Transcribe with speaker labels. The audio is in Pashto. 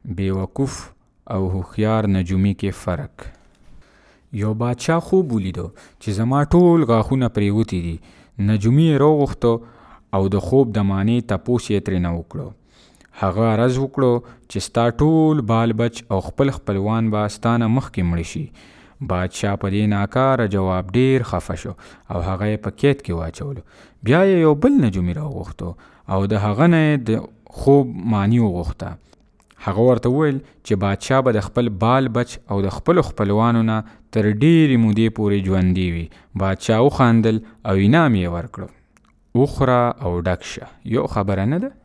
Speaker 1: بیوقوف او هوښیار نجومي کې فرق. یو بادشاه خوب ولیدو چې زما ټول غاښونه پریوتي دي. نجومي یې راوغوښتو او د خوب د معنی تپوس یې ترېنه وکړو. هغه عرض وکړو چې ستا ټول بال بچ او خپل خپلوان به ستانه مخکې مړه شي. بادشاه په دې ناکاره جواب ډیر خفه شو او هغه یې په قید کې واچولو. بیا یې یو بل نجومي راوغوښتو او د هغه نه یې د خوب معنی وغوښته. هغه ورته وویل چې بادشاه به د خپل بال بچ او د خپلو خپلوانو نه تر ډیرې مودې پورې ژوندی وي. بادشاه وخندل او انعام یې ورکړو. وخوره او ډک شه، یو خبره نه ده؟